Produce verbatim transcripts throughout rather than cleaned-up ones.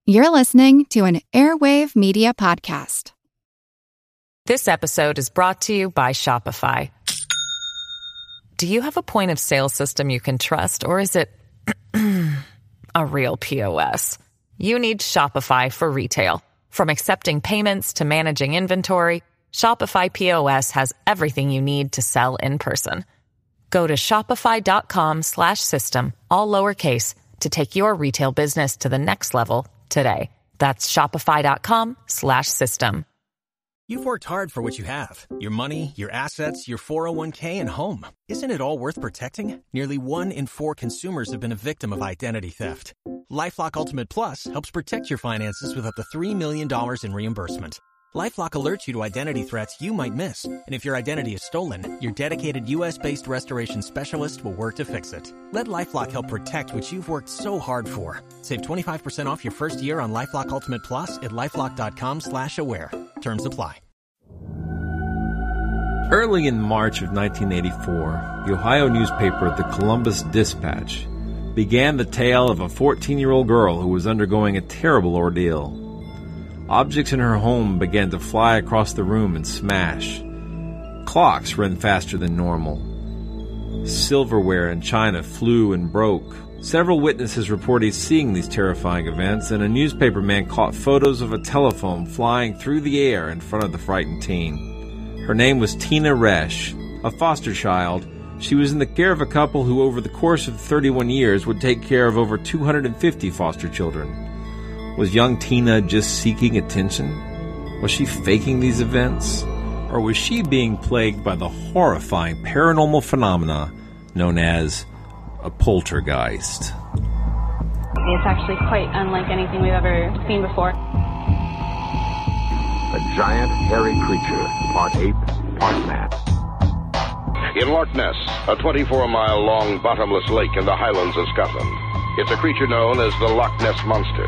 You're listening to an Airwave Media Podcast. This episode is brought to you by Shopify. Do you have a point of sale system you can trust, or is it a real P O S? You need Shopify for retail. From accepting payments to managing inventory, Shopify P O S has everything you need to sell in person. Go to shopify.com slash system, all lowercase, to take your retail business to the next level today. That's shopify.com slash system. You've worked hard for what you have. Your money, your assets, your four oh one k, and home. Isn't it all worth protecting? Nearly one in four consumers have been a victim of identity theft. LifeLock Ultimate Plus helps protect your finances with up to three million dollars in reimbursement. LifeLock alerts you to identity threats you might miss. And if your identity is stolen, your dedicated U S-based restoration specialist will work to fix it. Let LifeLock help protect what you've worked so hard for. Save twenty-five percent off your first year on LifeLock Ultimate Plus at LifeLock.com slash aware. Terms apply. Early in March of nineteen eighty-four, the Ohio newspaper The Columbus Dispatch began the tale of a fourteen-year-old girl who was undergoing a terrible ordeal. Objects in her home began to fly across the room and smash. Clocks ran faster than normal. Silverware and china flew and broke. Several witnesses reported seeing these terrifying events, and a newspaper man caught photos of a telephone flying through the air in front of the frightened teen. Her name was Tina Resch, a foster child. She was in the care of a couple who over the course of thirty-one years would take care of over two hundred fifty foster children. Was young Tina just seeking attention? Was she faking these events? Or was she being plagued by the horrifying paranormal phenomena known as a poltergeist? It's actually quite unlike anything we've ever seen before. A giant, hairy creature, part ape, part man. In Loch Ness, a twenty-four mile long bottomless lake in the Highlands of Scotland. It's a creature known as the Loch Ness Monster.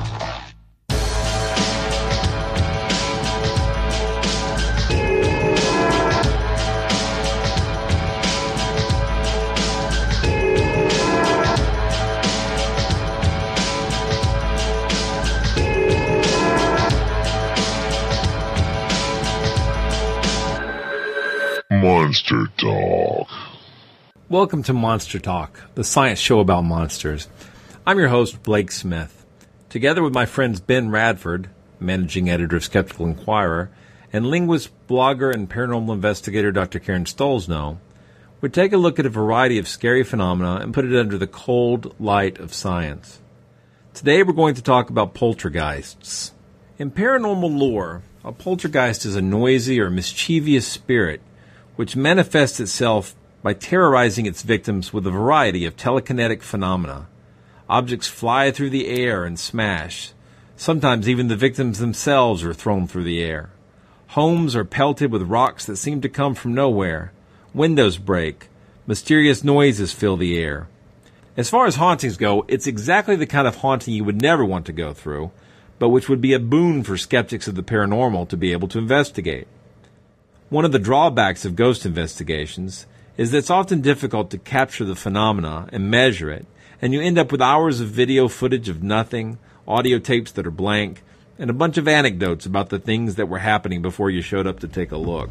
Monster Talk. Welcome to Monster Talk, the science show about monsters. I'm your host, Blake Smith. Together with my friends Ben Radford, managing editor of Skeptical Inquirer, and linguist, blogger, and paranormal investigator Doctor Karen Stolzno, we take a look at a variety of scary phenomena and put it under the cold light of science. Today we're going to talk about poltergeists. In paranormal lore, a poltergeist is a noisy or mischievous spirit which manifests itself by terrorizing its victims with a variety of telekinetic phenomena. Objects fly through the air and smash. Sometimes even the victims themselves are thrown through the air. Homes are pelted with rocks that seem to come from nowhere. Windows break. Mysterious noises fill the air. As far as hauntings go, it's exactly the kind of haunting you would never want to go through, but which would be a boon for skeptics of the paranormal to be able to investigate. One of the drawbacks of ghost investigations is that it's often difficult to capture the phenomena and measure it, and you end up with hours of video footage of nothing, audio tapes that are blank, and a bunch of anecdotes about the things that were happening before you showed up to take a look.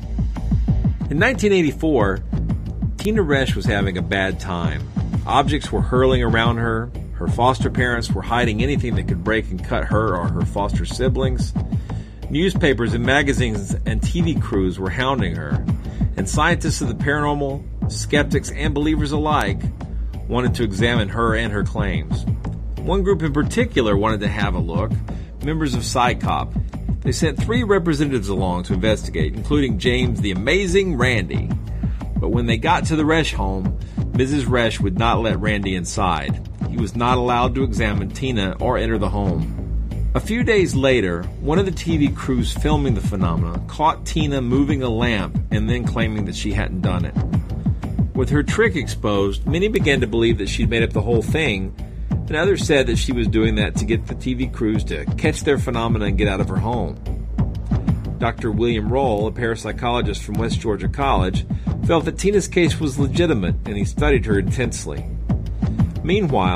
In nineteen eighty-four, Tina Resch was having a bad time. Objects were hurling around her, her foster parents were hiding anything that could break and cut her or her foster siblings. Newspapers and magazines and T V crews were hounding her, and scientists of the paranormal, skeptics, and believers alike wanted to examine her and her claims. One group in particular wanted to have a look, members of PsyCop. They sent three representatives along to investigate, including James the Amazing Randi. But when they got to the Resch home, Missus Resch would not let Randi inside. He was not allowed to examine Tina or enter the home. A few days later, one of the T V crews filming the phenomena caught Tina moving a lamp and then claiming that she hadn't done it. With her trick exposed, many began to believe that she'd made up the whole thing, and others said that she was doing that to get the T V crews to catch their phenomena and get out of her home. Doctor William Roll, a parapsychologist from West Georgia College, felt that Tina's case was legitimate, and he studied her intensely. Meanwhile,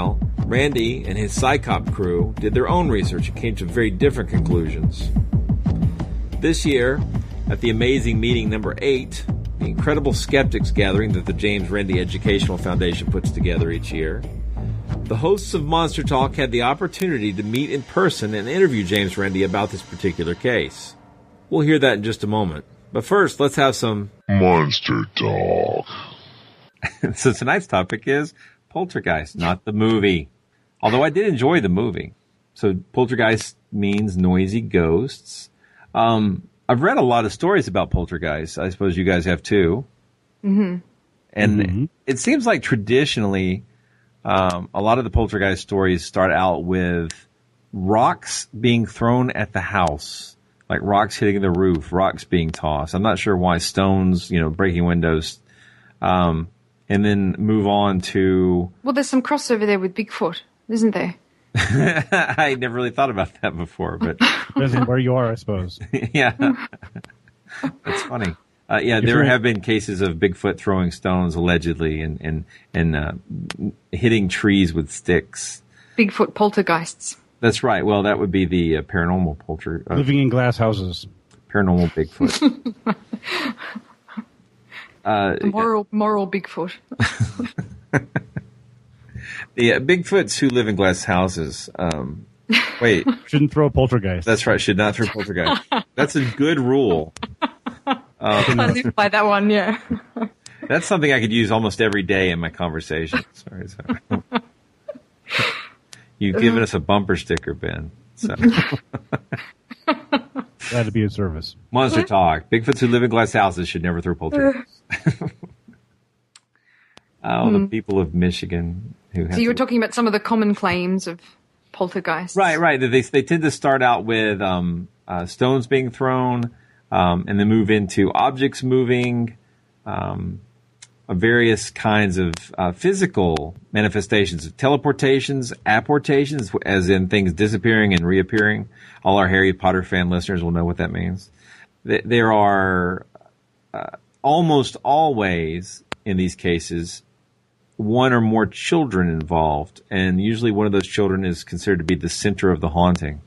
Randy and his PsyCop crew did their own research and came to very different conclusions. This year, at the amazing meeting number eight, the incredible skeptics gathering that the James Randi Educational Foundation puts together each year, the hosts of Monster Talk had the opportunity to meet in person and interview James Randi about this particular case. We'll hear that in just a moment. But first, let's have some Monster Talk. So tonight's topic is Poltergeist, not the movie. Although I did enjoy the movie. So Poltergeist means noisy ghosts. Um, I've read a lot of stories about Poltergeist. I suppose you guys have too. Mm-hmm. And Mm-hmm. it seems like traditionally, um, a lot of the Poltergeist stories start out with rocks being thrown at the house, like rocks hitting the roof, rocks being tossed. I'm not sure why stones, you know, breaking windows, um, and then move on to. Well, there's some crossover there with Bigfoot, isn't there? I never really thought about that before, but Depends on where you are, I suppose. yeah, that's funny. Uh, yeah, If there you're- have been cases of Bigfoot throwing stones allegedly and and and uh, hitting trees with sticks. Bigfoot poltergeists. That's right. Well, that would be the uh, paranormal polter, uh, Living in glass houses. paranormal Bigfoot. uh, The moral, moral Bigfoot. yeah, Bigfoots who live in glass houses. Um, wait, Shouldn't throw a poltergeist. that's right. Should not throw poltergeist. That's a good rule. I live by that one, yeah. That's something I could use almost every day in my conversation. Sorry, sorry. You've given us a bumper sticker, Ben. So. Glad to be of service. Monster Talk. Bigfoots who live in glass houses should never throw poltergeists. Oh, the people of Michigan who have So you were to- talking about some of the common claims of poltergeists. Right, right. They they tend to start out with um, uh, stones being thrown, um, and then move into objects moving, um, uh, various kinds of uh, physical manifestations, teleportations, apportations, as in things disappearing and reappearing. All our Harry Potter fan listeners will know what that means. Th- There are uh, almost always, in these cases, one or more children involved, and usually one of those children is considered to be the center of the haunting.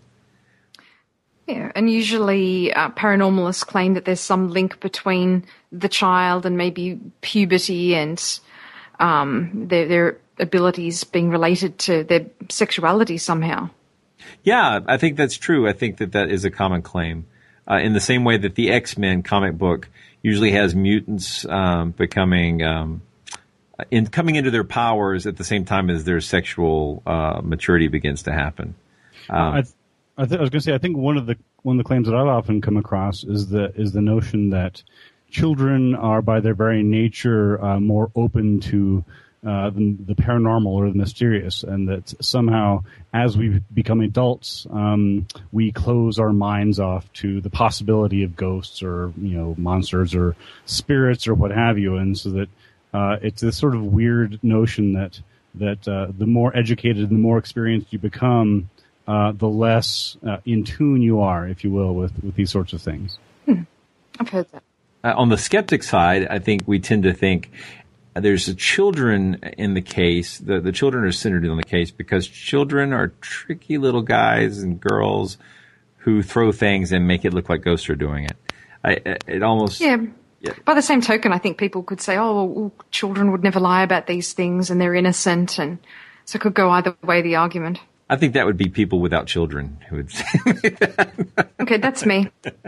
Yeah, and usually uh, paranormalists claim that there's some link between the child and maybe puberty and um, their, their abilities being related to their sexuality somehow. Yeah, I think that's true. I think that that is a common claim. Uh, in the same way that the X-Men comic book usually has mutants um, becoming um, in coming into their powers at the same time as their sexual uh, maturity begins to happen. Um, I, th- I, th- I was going to say, I think one of the one of the claims that I've often come across is the is the notion that children are, by their very nature, uh, more open to uh, the, the paranormal or the mysterious, and that somehow, as we become adults, um, we close our minds off to the possibility of ghosts or, you know, monsters or spirits or what have you, and so that uh, it's this sort of weird notion that that uh, the more educated and the more experienced you become, uh, the less uh, in tune you are, if you will, with, with these sorts of things. Hmm. I've heard that. Uh, on the skeptic side, I think we tend to think there's the children in the case. The, the children are centered on the case because children are tricky little guys and girls who throw things and make it look like ghosts are doing it. I, it almost... Yeah. Yeah. By the same token, I think people could say, oh, well, children would never lie about these things and they're innocent. And so it could go either way, the argument. I think that would be people without children who would say that. Okay, that's me.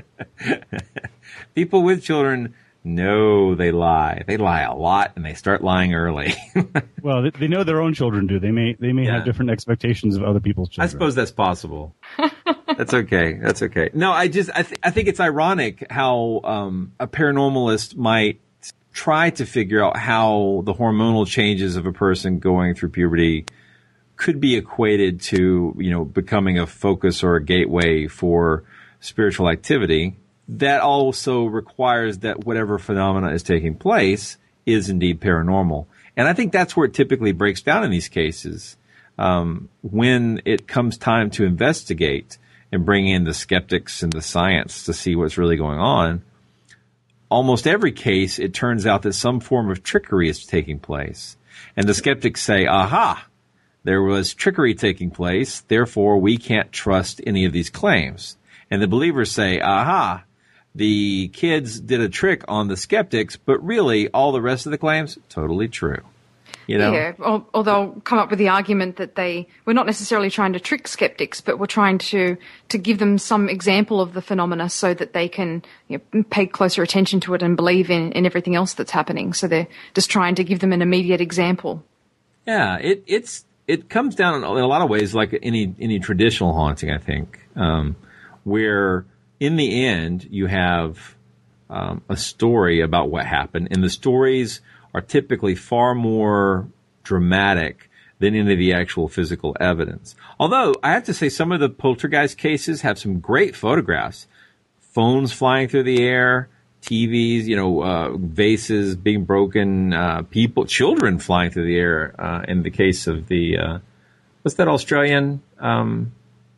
People with children, no, they lie. They lie a lot, and they start lying early. Well, they, they know their own children do. They may they may Yeah. have different expectations of other people's children. I suppose that's possible. That's okay. That's okay. No, I just I, th- I think it's ironic how um, a paranormalist might try to figure out how the hormonal changes of a person going through puberty could be equated to, you know, becoming a focus or a gateway for spiritual activity. That also requires that whatever phenomena is taking place is indeed paranormal. And I think that's where it typically breaks down in these cases. Um, when it comes time to investigate and bring in the skeptics and the science to see what's really going on, almost every case, it turns out that some form of trickery is taking place. And the skeptics say, aha, there was trickery taking place, therefore we can't trust any of these claims. And the believers say, aha, the kids did a trick on the skeptics, but really all the rest of the claims, totally true. You know? Yeah, or, or they'll come up with the argument that they we're not necessarily trying to trick skeptics, but we're trying to to give them some example of the phenomena so that they can, you know, pay closer attention to it and believe in, in everything else that's happening. So they're just trying to give them an immediate example. Yeah, it it's it comes down in a lot of ways like any any traditional haunting, I think, um, where in the end you have um, a story about what happened, and the stories are typically far more dramatic than any of the actual physical evidence. Although, I have to say, some of the poltergeist cases have some great photographs. Phones flying through the air, T Vs, you know, uh, vases being broken, uh, people, children flying through the air, uh, in the case of the, uh, what's that Australian, um,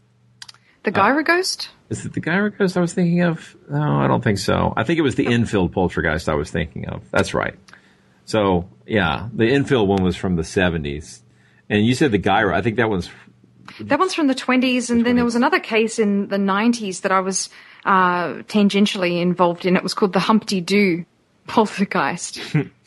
The Gyra uh, Ghost? Is it the Gyra Ghost I was thinking of? No, I don't think so. I think it was the Enfield poltergeist I was thinking of. That's right. So, yeah, the Enfield one was from the seventies. And you said the Gyra. I think that one's... That one's from the twenties. And the then there was another case in the nineties that I was uh, tangentially involved in. It was called the Humpty Doo poltergeist.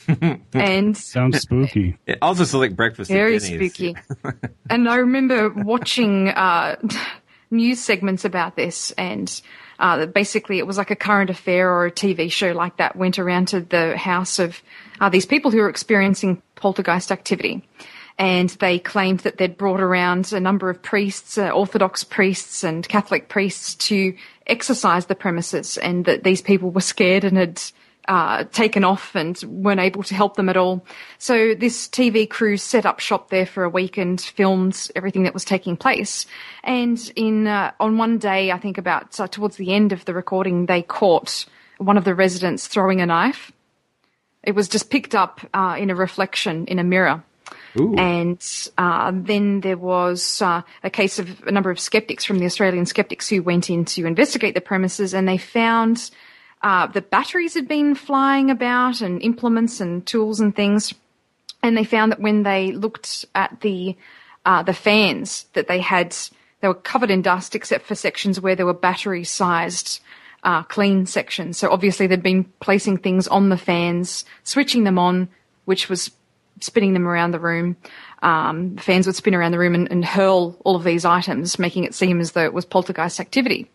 And sounds spooky. It also sounds like breakfast very at Denny's. Spooky. And I remember watching uh, news segments about this, and uh, basically it was like a current affair or a T V show like that went around to the house of uh, these people who were experiencing poltergeist activity. And they claimed that they'd brought around a number of priests, uh, Orthodox priests and Catholic priests, to exorcise the premises, and that these people were scared and had uh, taken off and weren't able to help them at all. So this T V crew set up shop there for a week and filmed everything that was taking place. And in uh, on one day, I think about uh, towards the end of the recording, they caught one of the residents throwing a knife. It was just picked up uh, in a reflection in a mirror. Ooh. And uh, then there was uh, a case of a number of skeptics from the Australian Skeptics who went in to investigate the premises, and they found uh, that batteries had been flying about and implements and tools and things. And they found that when they looked at the uh, the fans, that they had they were covered in dust except for sections where there were battery-sized uh, clean sections. So obviously they'd been placing things on the fans, switching them on, which was spinning them around the room. Um, the fans would spin around the room and, and hurl all of these items, making it seem as though it was poltergeist activity.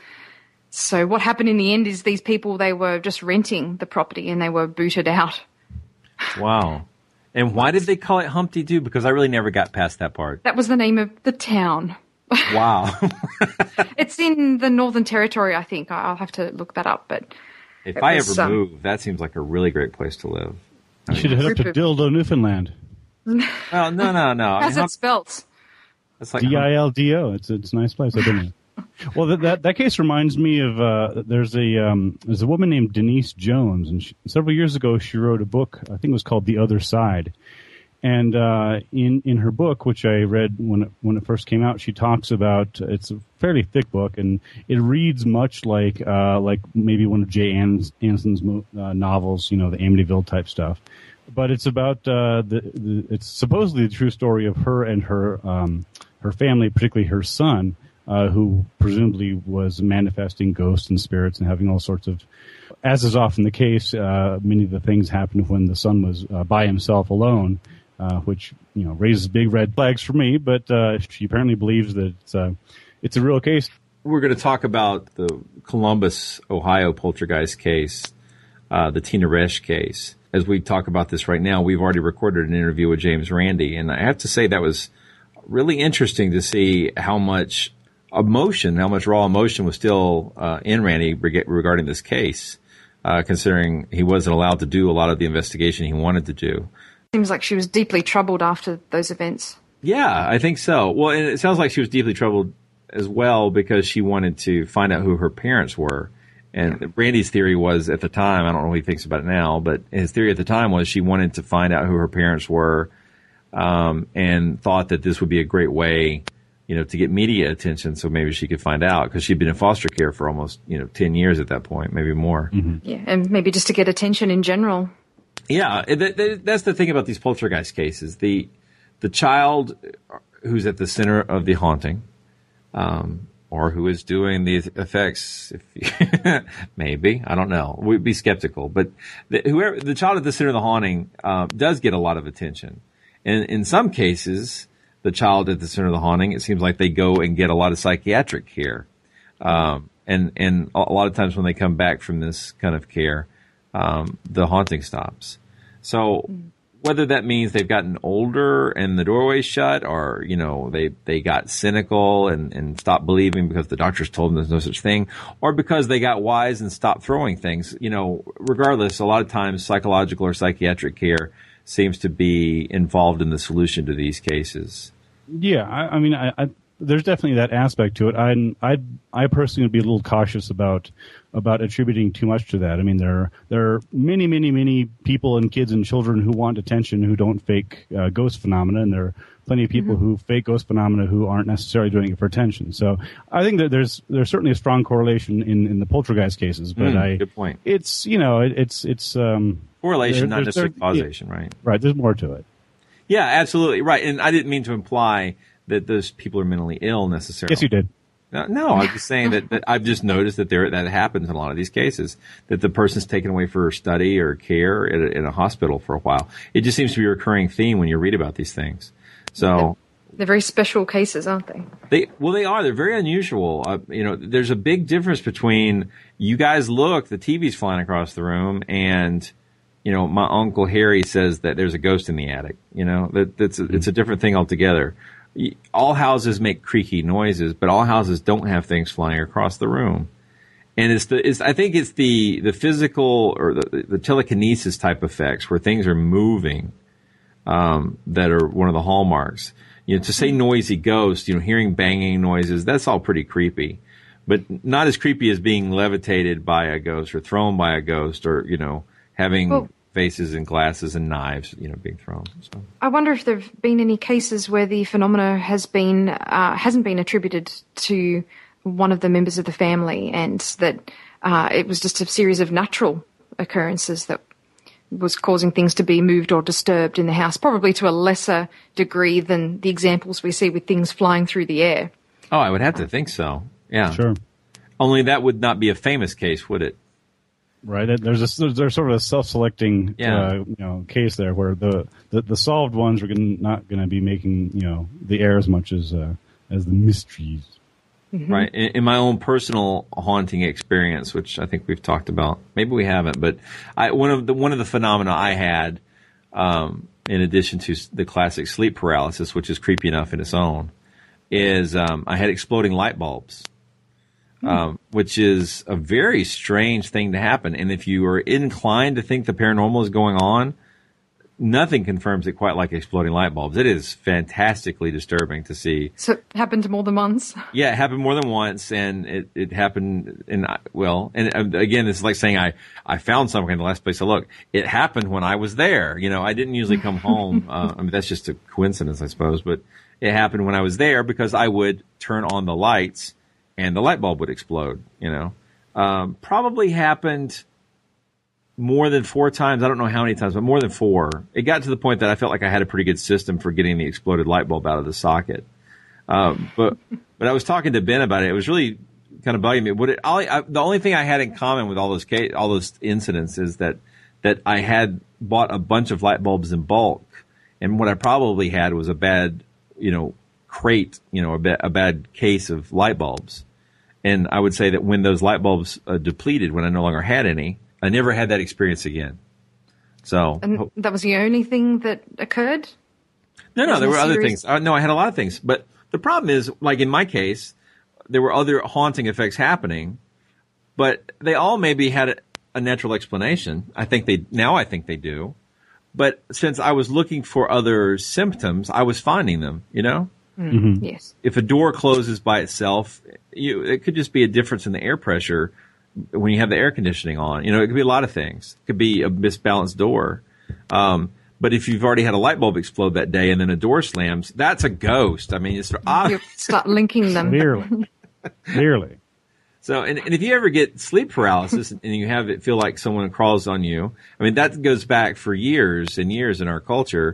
So what happened in the end is these people, they were just renting the property and they were booted out. Wow. And why did they call it Humpty Doo? Because I really never got past that part. That was the name of the town. Wow. It's in the Northern Territory, I think. I'll have to look that up. But if I was, ever um, move, that seems like a really great place to live. You should head up to Dildo, Newfoundland. Well, no, no, no. How's I mean, it spelt? It's like D I L D O. It's, it's a nice place. I've been there. Well, that, that that case reminds me of uh, there's a um, there's a woman named Denise Jones, and she, several years ago she wrote a book. I think it was called The Other Side. And uh, in in her book, which I read when it, when it first came out, she talks about it's a fairly thick book, and it reads much like uh, like maybe one of Jay Anson's uh, novels, you know, the Amityville type stuff. But it's about uh, the, the it's supposedly the true story of her and her um, her family, particularly her son, uh, who presumably was manifesting ghosts and spirits and having all sorts of. As is often the case, uh, many of the things happened when the son was uh, by himself alone. Uh, which, you know, raises big red flags for me, but uh, she apparently believes that it's, uh, it's a real case. We're going to talk about the Columbus, Ohio poltergeist case, uh, the Tina Resch case. As we talk about this right now, we've already recorded an interview with James Randi, and I have to say that was really interesting to see how much emotion, how much raw emotion was still uh, in Randi regarding this case, uh, considering he wasn't allowed to do a lot of the investigation he wanted to do. Seems like she was deeply troubled after those events. Yeah, I think so. Well, and it sounds like she was deeply troubled as well because she wanted to find out who her parents were. And yeah. Randy's theory was at the time, I don't know what he thinks about it now, but his theory at the time was she wanted to find out who her parents were, um, and thought that this would be a great way, you know, to get media attention so maybe she could find out because she'd been in foster care for almost, you know, ten years at that point, maybe more. Mm-hmm. Yeah, and maybe just to get attention in general. Yeah, th- th- that's the thing about these poltergeist cases. The the child who's at the center of the haunting, um, or who is doing the effects, if you, maybe, I don't know. We'd be skeptical. But the, whoever, the child at the center of the haunting uh, does get a lot of attention. And in some cases, the child at the center of the haunting, it seems like they go and get a lot of psychiatric care. Um, and, and a lot of times when they come back from this kind of care, um, the haunting stops. So whether that means they've gotten older and the doorway's shut, or, you know, they, they got cynical and, and stopped believing because the doctors told them there's no such thing, or because they got wise and stopped throwing things, you know, regardless, a lot of times psychological or psychiatric care seems to be involved in the solution to these cases. Yeah, I, I mean, I, I, there's definitely that aspect to it. I, I, I personally would be a little cautious about about attributing too much to that. I mean, there there are many, many, many people and kids and children who want attention who don't fake uh, ghost phenomena, and there are plenty of people mm-hmm. who fake ghost phenomena who aren't necessarily doing it for attention. So I think that there's there's certainly a strong correlation in, in the poltergeist cases. But mm, I, good point. It's you know it, it's it's um, correlation, there, not necessarily causation, yeah, right? Right. There's more to it. Yeah, absolutely right. And I didn't mean to imply that those people are mentally ill necessarily. Yes, you did. No, no, I was just saying that, that I've just noticed that there that happens in a lot of these cases, that the person's taken away for study or care in a, in a hospital for a while. It just seems to be a recurring theme when you read about these things. So they're very special cases, aren't they? They well, they are. They're very unusual. Uh, you know, there's a big difference between you guys look, the T V's flying across the room, and you know, my Uncle Harry says that there's a ghost in the attic. You know, that that's a, it's a different thing altogether. All houses make creaky noises, but all houses don't have things flying across the room. And it's the, it's, I think it's the, the physical or the, the telekinesis type effects where things are moving, um, that are one of the hallmarks. You know, to say noisy ghost, you know, hearing banging noises, that's all pretty creepy, but not as creepy as being levitated by a ghost or thrown by a ghost or, you know, having well, vases and glasses and knives, you know, being thrown. So. I wonder if there have been any cases where the phenomena has been uh, hasn't been attributed to one of the members of the family, and that uh, it was just a series of natural occurrences that was causing things to be moved or disturbed in the house, probably to a lesser degree than the examples we see with things flying through the air. Oh, I would have to think so. Yeah, sure. Only that would not be a famous case, would it? Right, there's a there's sort of a self-selecting yeah. uh, you know case there where the, the, the solved ones are gonna, not going to be making you know the air as much as uh, as the mysteries. Mm-hmm. Right. In, in my own personal haunting experience, which I think we've talked about, maybe we haven't, but I, one of the one of the phenomena I had, um, in addition to the classic sleep paralysis, which is creepy enough in its own, is um, I had exploding light bulbs. Um, which is a very strange thing to happen. And if you are inclined to think the paranormal is going on, nothing confirms it quite like exploding light bulbs. It is fantastically disturbing to see. So it happened more than once? Yeah, it happened more than once, and it, it happened in, well, and again, it's like saying I, I found something in the last place I looked. It happened when I was there. You know, I didn't usually come home. Uh, I mean, that's just a coincidence, I suppose, but it happened when I was there because I would turn on the lights and the light bulb would explode, you know. Um, probably happened more than four times. I don't know how many times, but more than four. It got to the point that I felt like I had a pretty good system for getting the exploded light bulb out of the socket. Um, but but I was talking to Ben about it. It was really kind of bugging me. What it, all, I, the only thing I had in common with all those case, all those incidents is that that I had bought a bunch of light bulbs in bulk, and what I probably had was a bad, you know, crate, you know, a, ba- a bad case of light bulbs. And I would say that when those light bulbs uh, depleted, when I no longer had any, I never had that experience again. So and that was the only thing that occurred? No, no, was there were series? other things. Uh, no, I had a lot of things. But the problem is, like in my case, there were other haunting effects happening, but they all maybe had a, a natural explanation. I think they, now I think they do. But since I was looking for other symptoms, I was finding them, you know? Mm-hmm. Yes. If a door closes by itself, you, it could just be a difference in the air pressure when you have the air conditioning on. You know, it could be a lot of things. It could be a misbalanced door. Um, but if you've already had a light bulb explode that day and then a door slams, that's a ghost. I mean, it's ah. You start linking them. Clearly. Clearly. So, and, and if you ever get sleep paralysis and you have it feel like someone crawls on you, I mean, that goes back for years and years in our culture.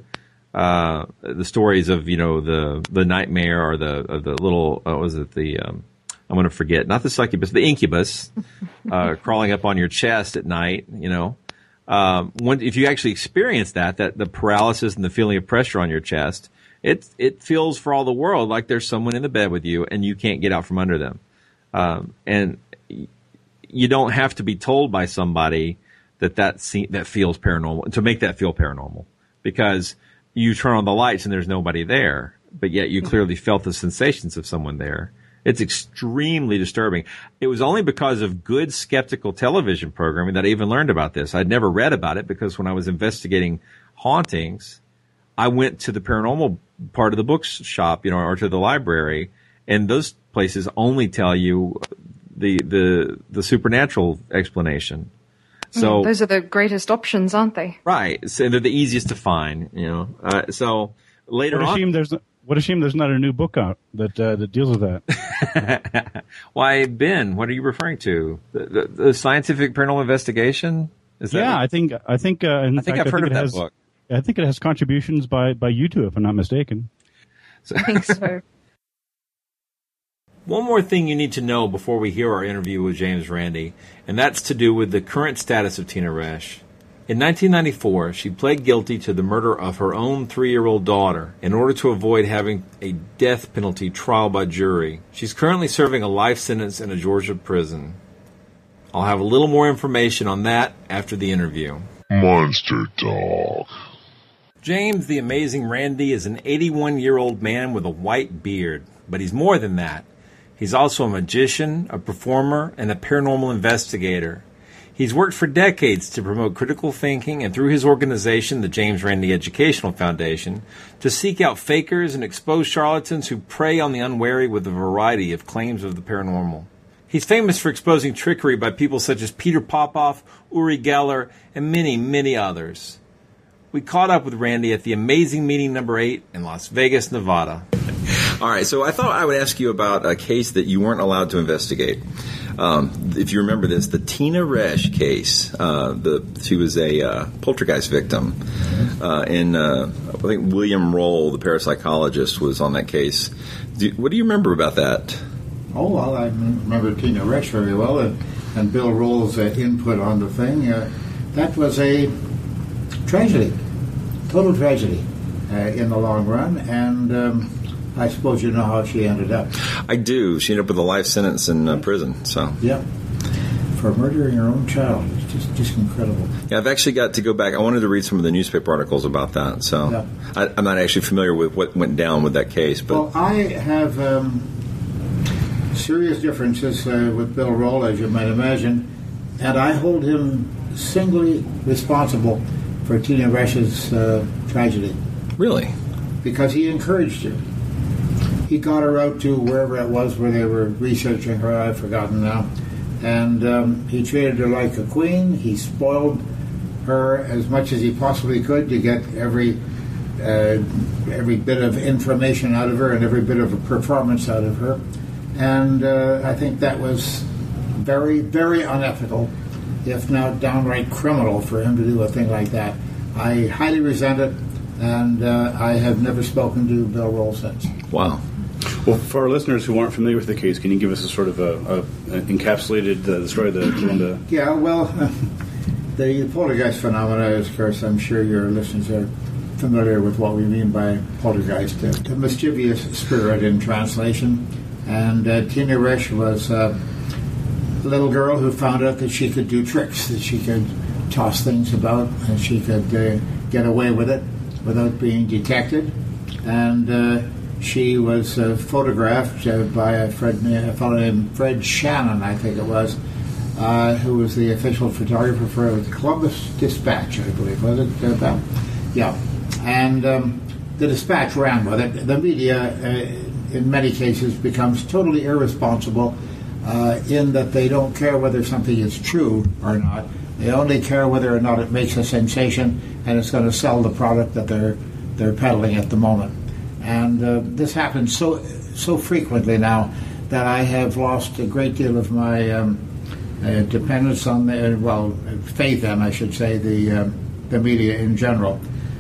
uh, the stories of, you know, the, the nightmare or the, or the little, uh, what was it, the, um, I'm going to forget, not the succubus, the incubus, uh, crawling up on your chest at night, you know. Um, when, if you actually experience that, that the paralysis and the feeling of pressure on your chest, it, it feels for all the world like there's someone in the bed with you and you can't get out from under them. Um, and you don't have to be told by somebody that that, se- that feels paranormal, to make that feel paranormal, because you turn on the lights and there's nobody there, but yet you clearly felt the sensations of someone there. It's extremely disturbing. It was only because of good skeptical television programming that I even learned about this. I'd never read about it because when I was investigating hauntings, I went to the paranormal part of the bookshop, you know, or to the library, and those places only tell you the the the supernatural explanation. So mm, those are the greatest options, aren't they? Right. So they're the easiest to find, you know. Uh, so later what a on, shame there's what a shame there's not a new book out that uh, that deals with that. Why, Ben? What are you referring to? The, the, the scientific paranormal investigation? Is that? Yeah, what? I think I think uh, in I think fact, I've I heard think of it that has, book. I think it has contributions by by you two, if I'm not mistaken. So, I think so. One more thing you need to know before we hear our interview with James Randi, and that's to do with the current status of Tina Resch. In nineteen ninety-four, she pled guilty to the murder of her own three-year-old daughter in order to avoid having a death penalty trial by jury. She's currently serving a life sentence in a Georgia prison. I'll have a little more information on that after the interview. Monster Talk. James the Amazing Randi is an eighty-one-year-old man with a white beard, but he's more than that. He's also a magician, a performer, and a paranormal investigator. He's worked for decades to promote critical thinking and through his organization, the James Randi Educational Foundation, to seek out fakers and expose charlatans who prey on the unwary with a variety of claims of the paranormal. He's famous for exposing trickery by people such as Peter Popoff, Uri Geller, and many, many others. We caught up with Randi at the Amazing Meeting number eight in Las Vegas, Nevada. All right, so I thought I would ask you about a case that you weren't allowed to investigate. Um, if you remember this, the Tina Resch case, uh, the, she was a uh, poltergeist victim. Uh, and uh, I think William Roll, the parapsychologist, was on that case. Do, what do you remember about that? Oh, well, I remember Tina Resch very well, and, and Bill Roll's uh, input on the thing. Uh, that was a tragedy, total tragedy uh, in the long run, and um, I suppose you know how she ended up. I do. She ended up with a life sentence in uh, prison. So yeah, for murdering her own child. It's just, just incredible. Yeah, I've actually got to go back. I wanted to read some of the newspaper articles about that. So yeah. I, I'm not actually familiar with what went down with that case. But well, I have um, serious differences uh, with Bill Roll, as you might imagine, and I hold him singly responsible for Tina Resch's uh, tragedy. Really? Because he encouraged her. He got her out to wherever it was where they were researching her, I've forgotten now, and um, he treated her like a queen. He spoiled her as much as he possibly could to get every uh, every bit of information out of her and every bit of a performance out of her, and uh, I think that was very, very unethical, if not downright criminal, for him to do a thing like that. I highly resent it, and uh, I have never spoken to Bill Roll since. Wow. Well, for our listeners who aren't familiar with the case, can you give us a sort of a, a, a encapsulated uh, the story of the, the Yeah, well, the poltergeist phenomena is, of course, I'm sure your listeners are familiar with what we mean by poltergeist, uh, the mischievous spirit in translation. And uh, Tina Resch was uh, a little girl who found out that she could do tricks, that she could toss things about, and she could uh, get away with it without being detected. And uh, she was uh, photographed uh, by a, Fred, a fellow named Fred Shannon, I think it was, uh, who was the official photographer for the Columbus Dispatch, I believe, was it? Uh, yeah. And um, the Dispatch ran with it. The media, uh, in many cases, becomes totally irresponsible uh, in that they don't care whether something is true or not. They only care whether or not it makes a sensation and it's going to sell the product that they're they're peddling at the moment. And uh, this happens so so frequently now that I have lost a great deal of my um, uh, dependence on the, well, faith in, I should say, the uh, the media in general.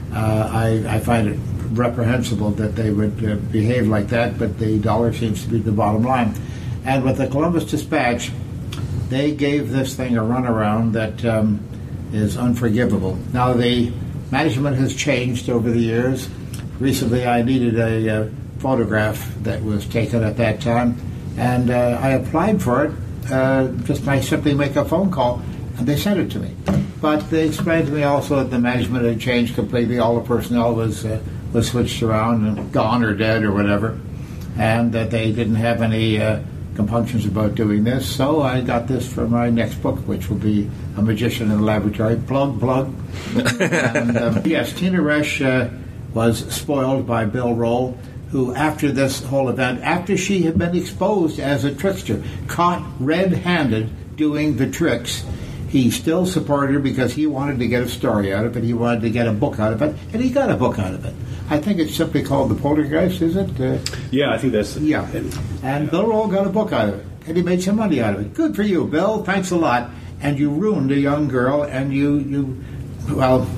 Uh, I, I find it reprehensible that they would uh, behave like that, but the dollar seems to be the bottom line. And with the Columbus Dispatch, they gave this thing a runaround that um, is unforgivable. Now, the management has changed over the years. Recently, I needed a uh, photograph that was taken at that time, and uh, I applied for it. Uh, just I simply make a phone call, and they sent it to me. But they explained to me also that the management had changed completely. All the personnel was uh, was switched around and gone or dead or whatever, and that they didn't have any uh, compunctions about doing this. So I got this for my next book, which will be A Magician in the Laboratory. Plug, plug. and, um, yes, Tina Resch uh, was spoiled by Bill Roll, who, after this whole event, after she had been exposed as a trickster, caught red-handed doing the tricks, he still supported her because he wanted to get a story out of it. He wanted to get a book out of it, and he got a book out of it. I think it's simply called The Poltergeist, is it? Uh, yeah, I think that's... Yeah. And Bill Roll got a book out of it, and he made some money out of it. Good for you, Bill. Thanks a lot. And you ruined a young girl, and you, you well,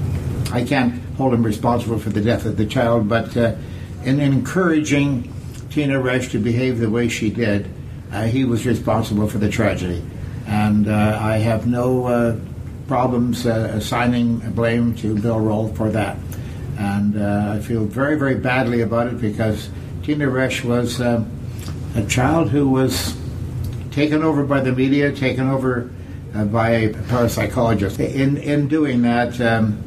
I can't hold him responsible for the death of the child, but uh, in encouraging Tina Resch to behave the way she did, uh, he was responsible for the tragedy. And uh, I have no uh, problems uh, assigning blame to Bill Roll for that. And uh, I feel very, very badly about it because Tina Resch was uh, a child who was taken over by the media, taken over uh, by a parapsychologist. In in doing that, um,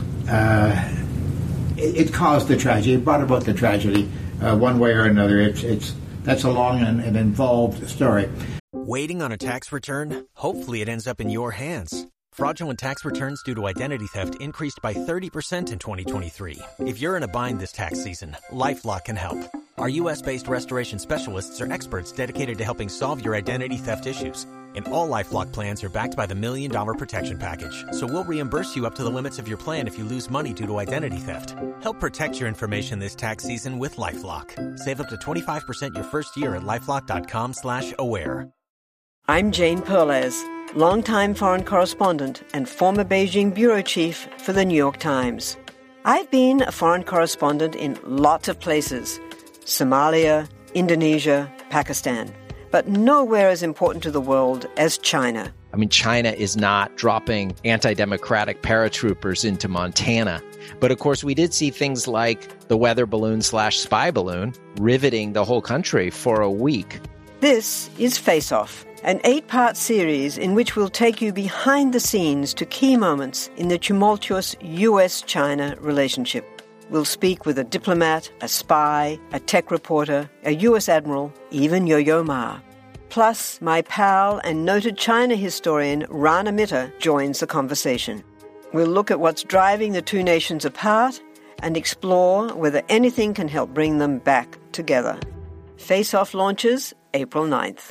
uh, it, it caused the tragedy. It brought about the tragedy uh, one way or another. It's it's that's a long and, and involved story. Waiting on a tax return? Hopefully it ends up in your hands. Fraudulent tax returns due to identity theft increased by thirty percent in twenty twenty-three. If you're in a bind this tax season, LifeLock can help. Our U S based restoration specialists are experts dedicated to helping solve your identity theft issues. And all LifeLock plans are backed by the Million Dollar Protection Package. So we'll reimburse you up to the limits of your plan if you lose money due to identity theft. Help protect your information this tax season with LifeLock. Save up to twenty-five percent your first year at LifeLock.com slash aware. I'm Jane Perlez, longtime foreign correspondent and former Beijing bureau chief for the New York Times. I've been a foreign correspondent in lots of places: Somalia, Indonesia, Pakistan. But nowhere as important to the world as China. I mean, China is not dropping anti-democratic paratroopers into Montana. But of course, we did see things like the weather balloon slash spy balloon riveting the whole country for a week. This is Face Off, an eight-part series in which we'll take you behind the scenes to key moments in the tumultuous U S China relationship. We'll speak with a diplomat, a spy, a tech reporter, a U S admiral, even Yo-Yo Ma. Plus, my pal and noted China historian Rana Mitter joins the conversation. We'll look at what's driving the two nations apart and explore whether anything can help bring them back together. Face Off launches April ninth.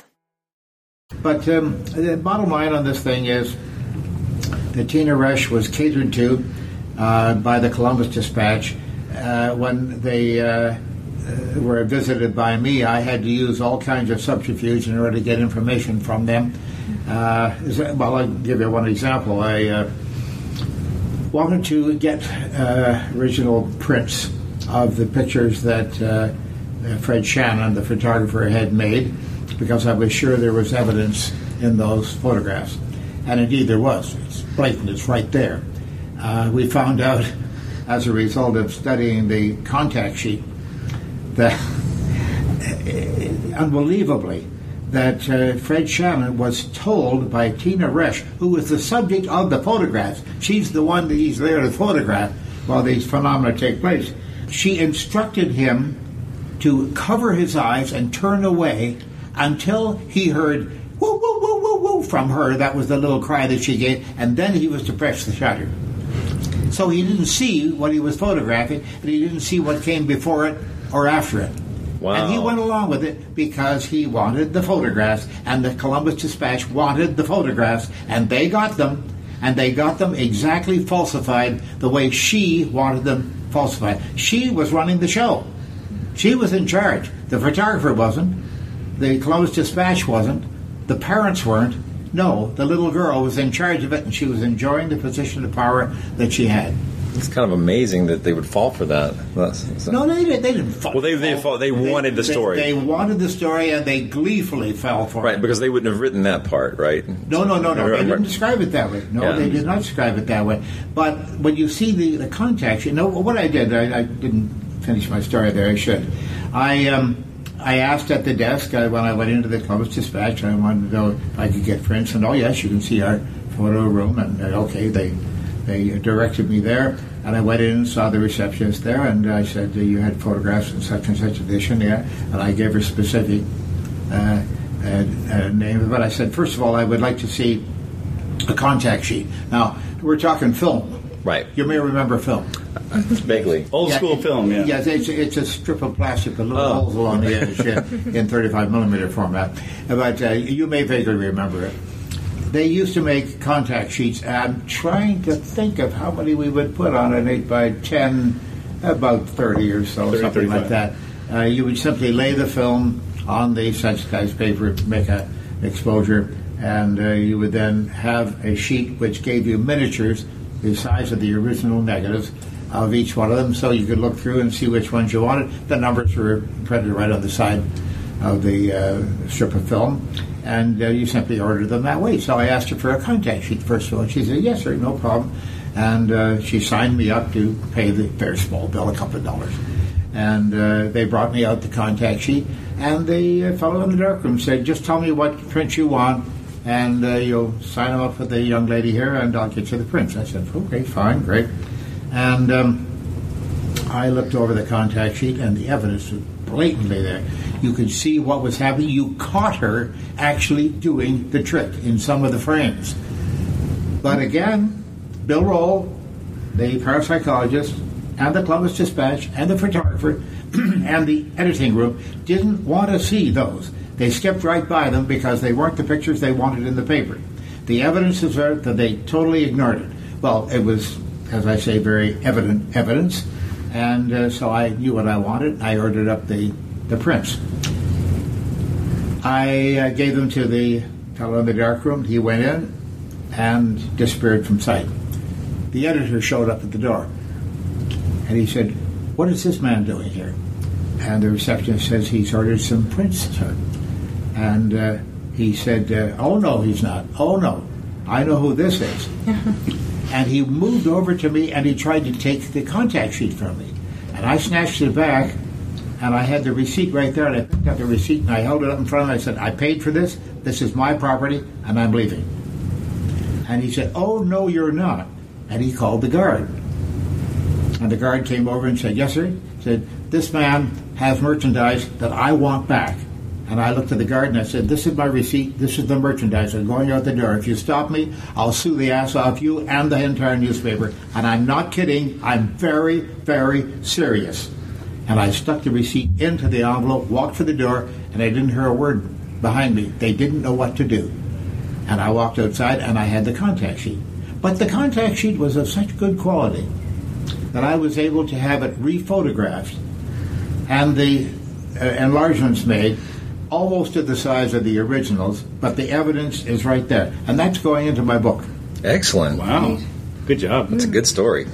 But um, the bottom line on this thing is that Tina Resch was catered to uh, by the Columbus Dispatch. Uh, when they uh, uh, were visited by me, I had to use all kinds of subterfuge in order to get information from them. Uh, well, I'll give you one example. I uh, wanted to get uh, original prints of the pictures that uh, Fred Shannon, the photographer, had made, because I was sure there was evidence in those photographs. And indeed there was. It's blatant. It's right there. Uh, we found out, as a result of studying the contact sheet, that unbelievably, that uh, Fred Shannon was told by Tina Resch, who was the subject of the photographs. She's the one that he's there to photograph while these phenomena take place. She instructed him to cover his eyes and turn away until he heard woo, woo, woo, woo, woo from her. That was the little cry that she gave, and then he was to press the shutter. So he didn't see what he was photographing, and he didn't see what came before it or after it. Wow. And he went along with it because he wanted the photographs, and the Columbus Dispatch wanted the photographs, and they got them, and they got them exactly falsified the way she wanted them falsified. She was running the show. She was in charge. The photographer wasn't. The Columbus Dispatch wasn't. The parents weren't. No, the little girl was in charge of it, and she was enjoying the position of power that she had. It's kind of amazing that they would fall for that. That's, that's no, they, they didn't fall. Well, they they, fall, they wanted they, the story. They, they wanted the story, and they gleefully fell for right, it. Right, because they wouldn't have written that part, right? No, no, no, no. They didn't describe it that way. No, yeah. They did not describe it that way. But when you see the, the context, you know, what I did, I, I didn't finish my story there. I should. I um, I asked at the desk uh, when I went into the Columbus Dispatch, I wanted to know if I could get prints, and oh, yes, you can see our photo room, and uh, okay, they... They directed me there, and I went in and saw the receptionist there, and I said, you had photographs in such and such edition, yeah, and I gave her specific uh, uh, uh, name of it. I said, first of all, I would like to see a contact sheet. Now, we're talking film. Right. You may remember film. Vaguely. Old yeah, school it, film, yeah. Yes, it's, it's a strip of plastic with little oh. holes along the edge yeah, in thirty-five millimeter format. But uh, you may vaguely remember it. They used to make contact sheets. I'm trying to think of how many we would put on an eight by ten, about thirty or so, thirty, something thirty-five. Like that. Uh, you would simply lay the film on the sensitized paper, make an exposure, and uh, you would then have a sheet which gave you miniatures the size of the original negatives of each one of them, so you could look through and see which ones you wanted. The numbers were printed right on the side of the uh, strip of film, and uh, you simply ordered them that way. So I asked her for a contact sheet first of all. She said, yes, sir, no problem. And uh, she signed me up to pay the very small bill, a couple of dollars. And uh, they brought me out the contact sheet, and the uh, fellow in the darkroom said, just tell me what prints you want, and uh, you'll sign them up with the young lady here, and I'll get you the prints. I said, okay, fine, great. And um, I looked over the contact sheet, and the evidence was blatantly there. You could see what was happening. You caught her actually doing the trick in some of the frames. But again, Bill Roll, the parapsychologist, and the Columbus Dispatch, and the photographer, and the editing room didn't want to see those. They skipped right by them because they weren't the pictures they wanted in the paper. The evidence is there that they totally ignored it. Well, it was, as I say, very evident evidence, and uh, so I knew what I wanted. I ordered up the, the prints. I uh, gave them to the fellow in the darkroom. He went in and disappeared from sight. The editor showed up at the door, and he said, what is this man doing here? And the receptionist says he's ordered some prints, sir. And uh, he said, uh, oh, no, he's not. Oh, no, I know who this is. And he moved over to me, and he tried to take the contact sheet from me. And I snatched it back, and I had the receipt right there, and I picked up the receipt, and I held it up in front of him. I said, I paid for this. This is my property, and I'm leaving. And he said, oh, no, you're not. And he called the guard. And the guard came over and said, yes, sir. He said, this man has merchandise that I want back. And I looked at the guard and I said, this is my receipt, this is the merchandise. I'm going out the door. If you stop me, I'll sue the ass off you and the entire newspaper. And I'm not kidding. I'm very, very serious. And I stuck the receipt into the envelope, walked for the door, and I didn't hear a word behind me. They didn't know what to do. And I walked outside and I had the contact sheet. But the contact sheet was of such good quality that I was able to have it rephotographed and the uh, enlargements made almost to the size of the originals, but the evidence is right there. And that's going into my book. Excellent. Wow. Good job. That's a good story.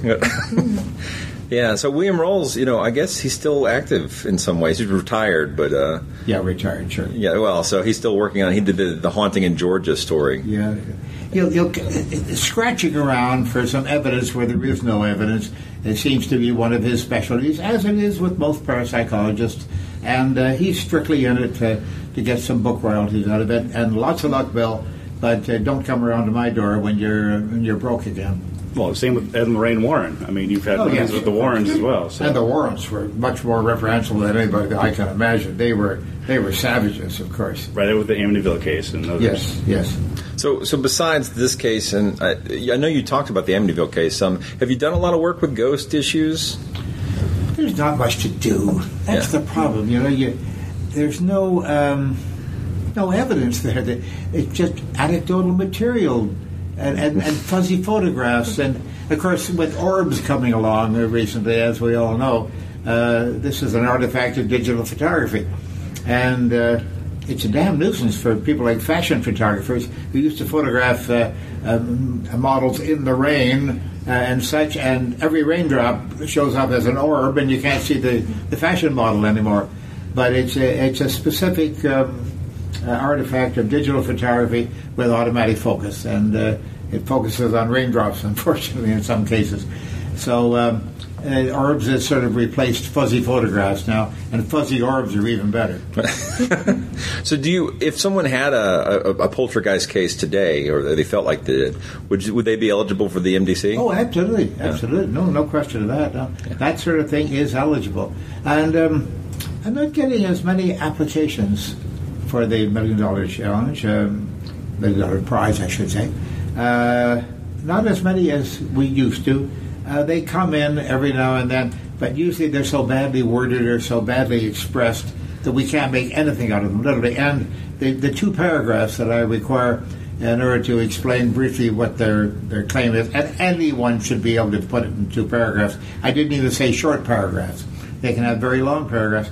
Yeah, so William Rolls, you know, I guess he's still active in some ways. He's retired, but... Uh, yeah, retired, sure. Yeah, well, so he's still working on... He did the, the Haunting in Georgia story. Yeah. He'll, he'll, scratching around for some evidence where there is no evidence, it seems to be one of his specialties, as it is with most parapsychologists. And uh, he's strictly in it to, to get some book royalties out of it. And lots of luck, Bill, but uh, don't come around to my door when you're when you're broke again. Well, same with Ed and Lorraine Warren. I mean, you've had oh, yes. with the Warrens as well. So. And the Warrens were much more referential than anybody that I can imagine. They were they were savages, of course. Right, with the Amityville case and others. Yes, yes. So, so besides this case, and I, I know you talked about the Amityville case. Um, have you done a lot of work with ghost issues? There's not much to do. That's yeah. the problem. You know, you there's no um, no evidence there. That it's just anecdotal material. And, and, and fuzzy photographs, and of course with orbs coming along recently, as we all know, uh, this is an artifact of digital photography, and uh, it's a damn nuisance for people like fashion photographers who used to photograph uh, um, models in the rain uh, and such, and every raindrop shows up as an orb, and you can't see the, the fashion model anymore. But it's a, it's a specific um, uh, artifact of digital photography with automatic focus, and uh, it focuses on raindrops, unfortunately, in some cases. So um, uh, orbs have sort of replaced fuzzy photographs now, and fuzzy orbs are even better. So do you, if someone had a, a, a poltergeist case today, or they felt like they did, would, you, would they be eligible for the M D C? Oh, absolutely, absolutely. No, no question of that. No. Yeah. That sort of thing is eligible. And um, I'm not getting as many applications for the Million Dollar Challenge, um, Million Dollar Prize, I should say. Uh, not as many as we used to. Uh, they come in every now and then, but usually they're so badly worded or so badly expressed that we can't make anything out of them, literally. And the, the two paragraphs that I require in order to explain briefly what their, their claim is, and anyone should be able to put it in two paragraphs. I didn't even say short paragraphs. They can have very long paragraphs.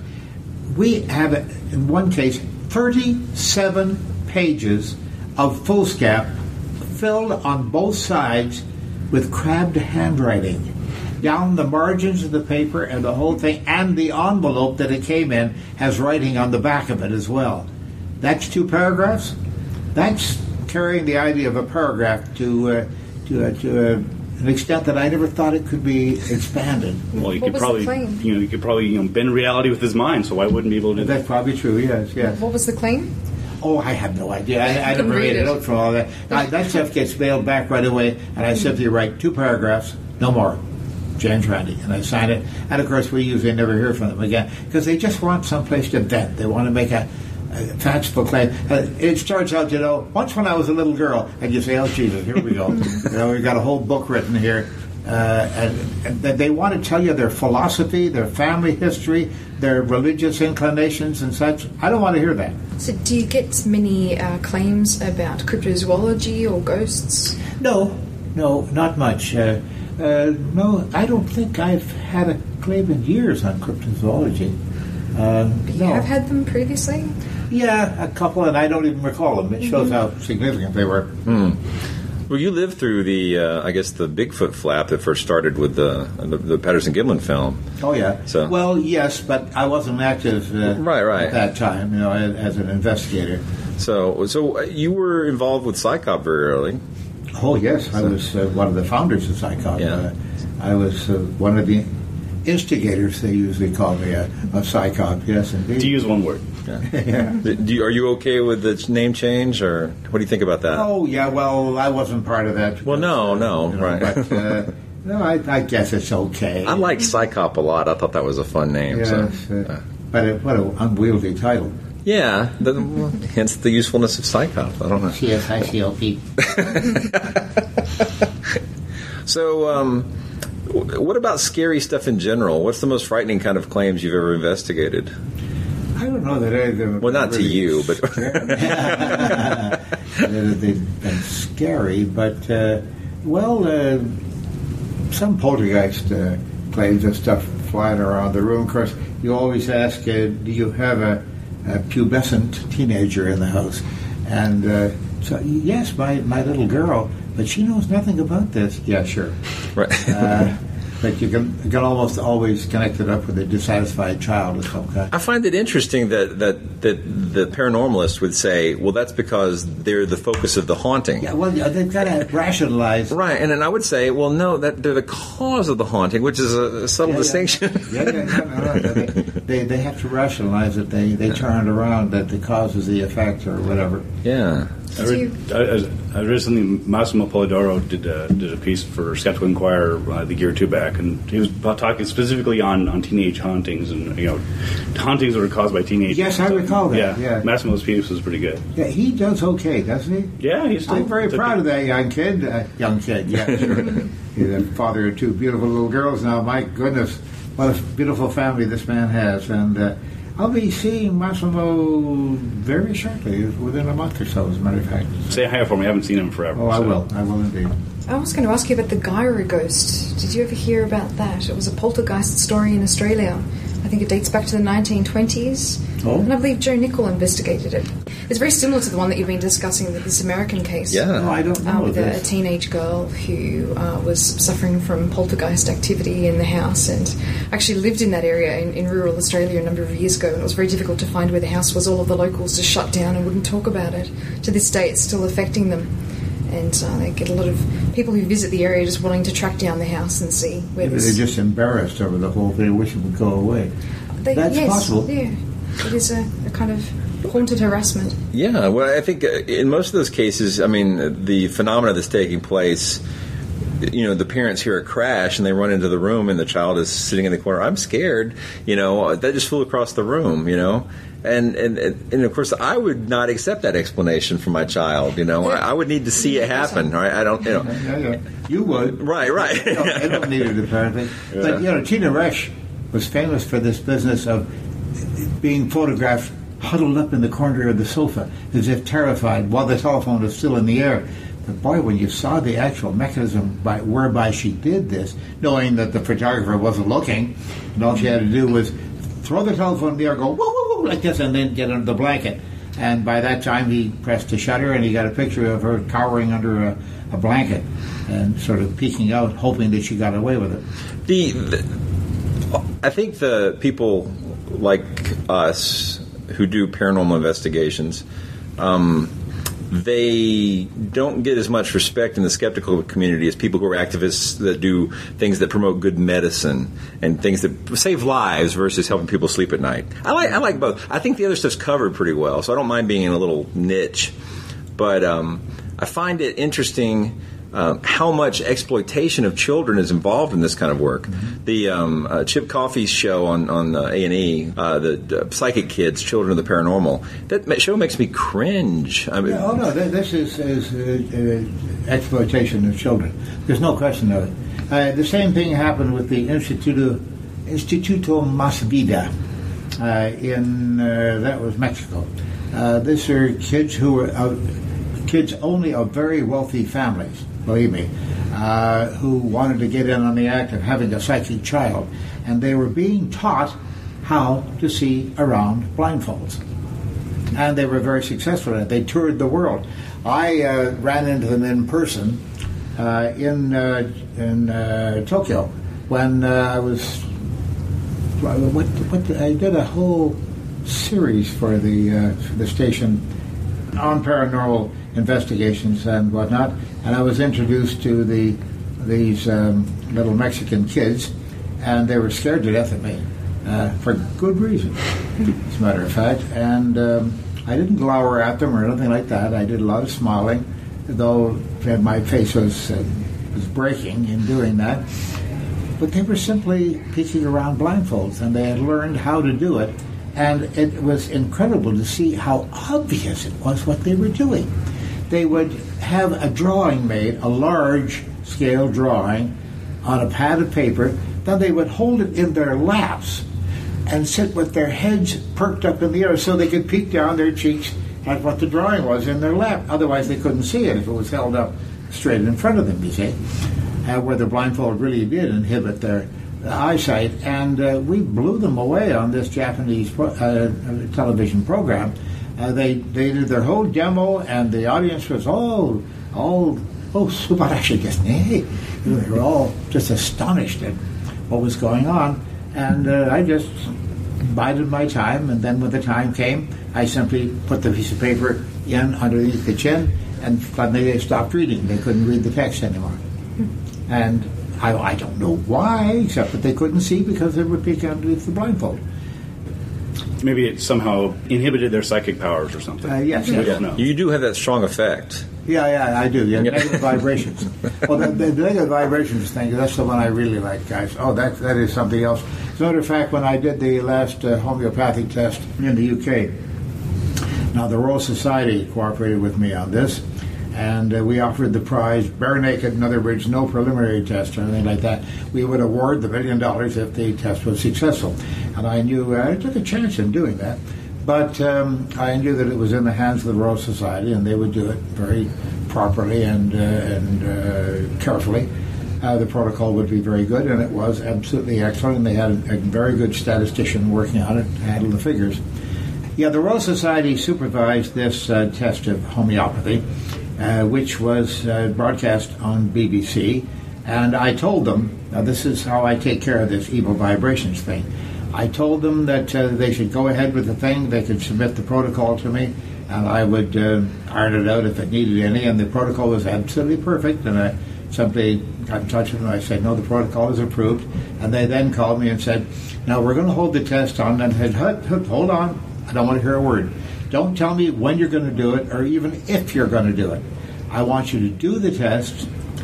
We have, in one case, thirty-seven pages of foolscap filled on both sides with crabbed handwriting down the margins of the paper, and the whole thing, and the envelope that it came in has writing on the back of it as well. That's two paragraphs. That's carrying the idea of a paragraph to uh, to, uh, to uh, an extent that I never thought it could be expanded. Well, you could probably, you know, you could probably, you know, bend reality with his mind. So why wouldn't he be able to do that? That's probably true. Yes, yes. What was the claim? Oh, I have no idea. I, I never made a note from all that. Now, that stuff gets mailed back right away, and I simply write two paragraphs, no more. James Randi, and I sign it. And of course, we usually never hear from them again because they just want someplace to vent. They want to make a, a fanciful claim. Uh, it starts out, you know, once when I was a little girl, and you say, "Oh Jesus, here we go." You know, we've got a whole book written here, uh, and, and they want to tell you their philosophy, their family history, their religious inclinations, and such. I don't want to hear that. So, do you get many uh, claims about cryptozoology or ghosts? No, no, not much. Uh, Uh, no, I don't think I've had a claim in years on cryptozoology. Um, you no. have had them previously? Yeah, a couple, and I don't even recall them. It shows mm-hmm. how significant they were. Hmm. Well, you lived through the, uh, I guess, the Bigfoot flap that first started with the the, the Patterson-Gimlin film. Oh, yeah. So. Well, yes, but I wasn't active uh, right, right. at that time, you know, as an investigator. So, so you were involved with Psychop very early. Oh, yes. I was uh, one of the founders of Psychop. Yeah. Uh, I was uh, one of the instigators, they usually call me, uh, of Psychop. Yes, indeed. To use one word. Yeah. yeah. Do you, are you okay with the name change, or what do you think about that? Oh, yeah, well, I wasn't part of that. Because, well, no, no, you know, right. But, uh, no, I, I guess it's okay. I liked Psychop a lot. I thought that was a fun name. Yes, so. uh, but it, what an unwieldy title. Yeah, the, well, hence the usefulness of Psychop. I don't know. C S I C O P. So, um, what about scary stuff in general? What's the most frightening kind of claims you've ever investigated? I don't know that any of them. Well, not really to you, but they've been scary. But uh, well, uh, some poltergeist uh, claims of stuff flying around the room. Of course, you always ask, uh, "Do you have a, a pubescent teenager in the house?" And uh, so, yes, my my little girl. But she knows nothing about this. Yeah, sure. Right. uh, but you can, you can almost always connect it up with a dissatisfied child of some kind. I find it interesting that, that, that the paranormalists would say, well, that's because they're the focus of the haunting. Yeah, well, they've got to rationalize. Right, and then I would say, well, no, that they're the cause of the haunting, which is a, a subtle yeah, distinction. Yeah, yeah, yeah no, no, no. They, they, they have to rationalize it. They, they turn it around that the cause is the effect or whatever. Yeah. I read, I, I read something. Massimo Polidoro did a, did a piece for Skeptical Inquirer uh, the year or two back, and he was talking specifically on, on teenage hauntings and you know hauntings that are caused by teenagers. Yes, I recall that. Yeah, yeah. Massimo's piece was pretty good. Yeah, he does okay, doesn't he? Yeah, he's. Still, I'm very proud okay. of that young kid. Uh, young kid, yeah, sure. He's a father of two beautiful little girls now. My goodness, what a beautiful family this man has, and. Uh, I'll be seeing Massimo very shortly, within a month or so, as a matter of fact. Say hi for me. I haven't seen him forever. Oh, so. I will. I will indeed. I was going to ask you about the Gyro ghost. Did you ever hear about that? It was a poltergeist story in Australia. I think it dates back to the nineteen twenties. Oh. And I believe Joe Nickell investigated it. It's very similar to the one that you've been discussing with this American case. Yeah, no, I don't know. Uh, with a, a teenage girl who uh, was suffering from poltergeist activity in the house and actually lived in that area in, in rural Australia a number of years ago, and it was very difficult to find where the house was. All of the locals just shut down and wouldn't talk about it. To this day, it's still affecting them. And uh, they get a lot of people who visit the area just wanting to track down the house and see where Maybe this... they're just embarrassed over the whole thing, wish it would go away. They, That's yes, possible. Yeah, it is a, a kind of haunted harassment. Yeah, well, I think in most of those cases, I mean, the phenomena that's taking place, you know, the parents hear a crash and they run into the room and the child is sitting in the corner. I'm scared, you know, that just flew across the room, you know. And, and and of course, I would not accept that explanation for my child. You know, I, I would need to see it happen. Right? I don't. You know, yeah, yeah. You would. Right, right. I don't, I don't need it apparently. Yeah. But you know, Tina Resch was famous for this business of being photographed huddled up in the corner of the sofa as if terrified while the telephone was still in the air. But boy, when you saw the actual mechanism by whereby she did this, knowing that the photographer wasn't looking, and all she had to do was throw the telephone in the air, go whoa, whoa, whoa, like this, and then get under the blanket. And by that time, he pressed a shutter, and he got a picture of her cowering under a, a blanket and sort of peeking out, hoping that she got away with it. The, the I think the people like us who do paranormal investigations, um, they don't get as much respect in the skeptical community as people who are activists that do things that promote good medicine and things that save lives versus helping people sleep at night. I like I like both. I think the other stuff's covered pretty well, so I don't mind being in a little niche. But um, I find it interesting um, how much exploitation of children is involved in this kind of work. Mm-hmm. The um, uh, Chip Coffey's show on, on uh, A and E, uh, the uh, Psychic Kids, Children of the Paranormal, that show makes me cringe. I mean, yeah, oh, no, this is, is uh, uh, exploitation of children. There's no question of it. Uh, the same thing happened with the Instituto, Instituto Mas Vida uh, in, uh, that was Mexico. Uh, these are kids who were, uh, kids only of very wealthy families. Believe me, uh, who wanted to get in on the act of having a psychic child, and they were being taught how to see around blindfolds, and they were very successful at it. They toured the world. I uh, ran into them in person uh, in uh, in uh, Tokyo when uh, I was. What, what I did a whole series for the uh, for the station on paranormal investigations and whatnot, and I was introduced to the these um, little Mexican kids, and they were scared to death of me uh, for good reason, as a matter of fact. And um, I didn't glower at them or anything like that. I did a lot of smiling, though my face was uh, was breaking in doing that. But they were simply peeking around blindfolds, and they had learned how to do it. And it was incredible to see how obvious it was what they were doing. They would have a drawing made, a large-scale drawing, on a pad of paper. Then they would hold it in their laps and sit with their heads perked up in the air so they could peek down their cheeks at what the drawing was in their lap. Otherwise, they couldn't see it if it was held up straight in front of them, you see, uh, where the blindfold really did inhibit their eyesight. And uh, we blew them away on this Japanese pro- uh, television program. Uh, they they did their whole demo, and the audience was all all oh subarashi desu ne. They were all just astonished at what was going on, and uh, I just bided my time. And then when the time came, I simply put the piece of paper in underneath the chin, and suddenly they stopped reading. They couldn't read the text anymore, and I, I don't know why, except that they couldn't see because they were peeking underneath the blindfold. Maybe it somehow inhibited their psychic powers or something. Uh, yes, we yes. don't know. You do have that strong effect. Yeah, yeah, I do. Yeah, negative vibrations. Well, the, the negative vibrations thing, that's the one I really like, guys. Oh, that that is something else. As a matter of fact, when I did the last uh, homeopathic test in the U K, now the Royal Society cooperated with me on this, and uh, we offered the prize bare naked, in other words, no preliminary test or anything like that. We would award the million dollars if the test was successful. And I knew, uh, I took a chance in doing that, but um, I knew that it was in the hands of the Royal Society, and they would do it very properly and, uh, and uh, carefully. Uh, the protocol would be very good, and it was absolutely excellent, and they had a, a very good statistician working on it to handle the figures. Yeah, the Royal Society supervised this uh, test of homeopathy, uh, which was uh, broadcast on B B C. And I told them, now this is how I take care of this evil vibrations thing. I told them that uh, they should go ahead with the thing. They could submit the protocol to me, and I would uh, iron it out if it needed any. And the protocol was absolutely perfect. And I simply got in touch with them. I said, no, the protocol is approved. And they then called me and said, now we're going to hold the test on. And I said, hold on. I don't want to hear a word. Don't tell me when you're going to do it or even if you're going to do it. I want you to do the test,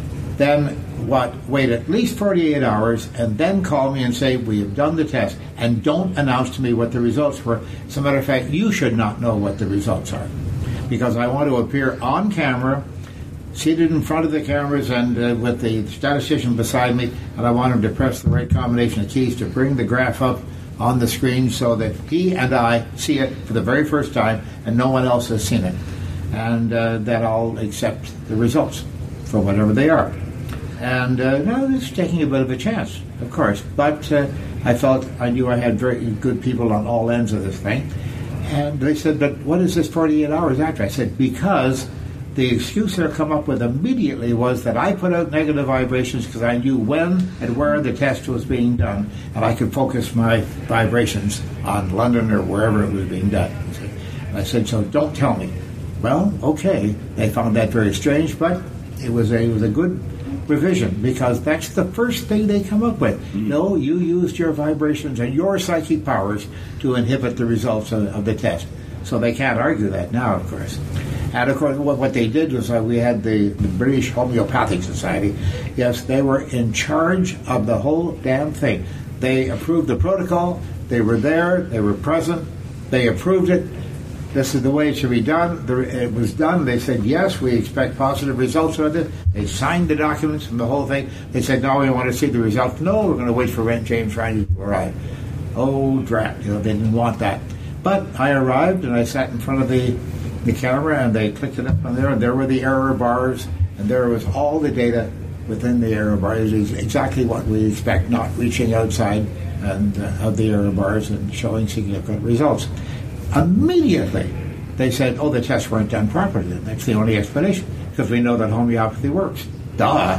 then what? Wait at least forty-eight hours and then call me and say, we have done the test. And don't announce to me what the results were. As a matter of fact, you should not know what the results are. Because I want to appear on camera, seated in front of the cameras and uh, with the statistician beside me, and I want him to press the right combination of keys to bring the graph up on the screen so that he and I see it for the very first time and no one else has seen it. And uh, that I'll accept the results for whatever they are. And uh, now it's taking a bit of a chance, of course, but uh, I felt I knew I had very good people on all ends of this thing. And they said, but what is this forty-eight hours after? I said, because the excuse they'll come up with immediately was that I put out negative vibrations because I knew when and where the test was being done, and I could focus my vibrations on London or wherever it was being done. And I said, so don't tell me. Well, okay. They found that very strange, but it was a, it was a good revision because that's the first thing they come up with. Mm-hmm. No, you used your vibrations and your psychic powers to inhibit the results of, of the test. So they can't argue that now, of course. And of course, what, what they did was uh, we had the, the British Homeopathic Society. Yes, they were in charge of the whole damn thing. They approved the protocol. They were there. They were present. They approved it. This is the way it should be done. The, it was done. They said, yes, we expect positive results of it. They signed the documents and the whole thing. They said, no, we want to see the results. No, we're going to wait for James Randi to arrive. Oh, drat. You know, they didn't want that. But I arrived and I sat in front of the the camera and they clicked it up on there and there were the error bars and there was all the data within the error bars. It was exactly what we expect, not reaching outside and, uh, of the error bars and showing significant results. Immediately they said, oh, the tests weren't done properly. That's the only explanation because we know that homeopathy works. Duh.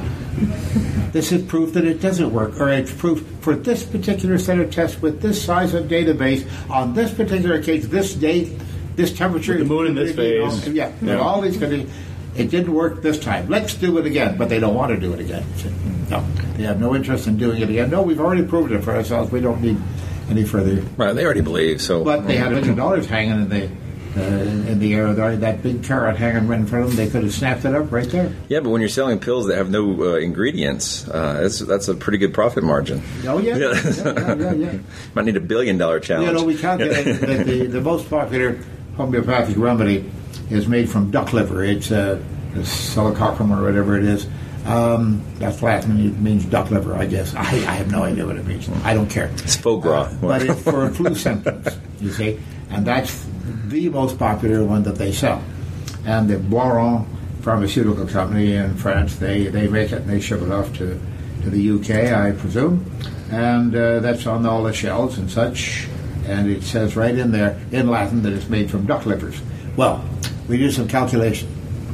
This is proof that it doesn't work, or it's proof for this particular set of tests with this size of database on this particular case, this date, this temperature, with the moon in this phase. Yeah, yeah. all these conditions. It didn't work this time. Let's do it again, but they don't want to do it again. No, they have no interest in doing it again. No, we've already proved it for ourselves. We don't need any further. Right, they already believe so. But they had a million dollars hanging in the. Uh, in the air, that big carrot hanging right in front of them, they could have snapped it up right there. Yeah, but when you're selling pills that have no uh, ingredients, uh, that's, that's a pretty good profit margin. Oh, yeah. yeah, yeah, yeah, yeah. Might need a billion dollar challenge. You know, we calculate that the, the most popular homeopathic remedy is made from duck liver. It's uh, silicocum or whatever it is. Um, that's Latin. It means duck liver, I guess. I, I have no idea what it means. I don't care. It's foie gras. Uh, but it's for flu symptoms, you see. And that's the most popular one that they sell. And the Boiron pharmaceutical company in France, they, they make it and they ship it off to, to the U K, I presume. And uh, that's on all the shelves and such. And it says right in there, in Latin, that it's made from duck livers. Well, we did some calculation.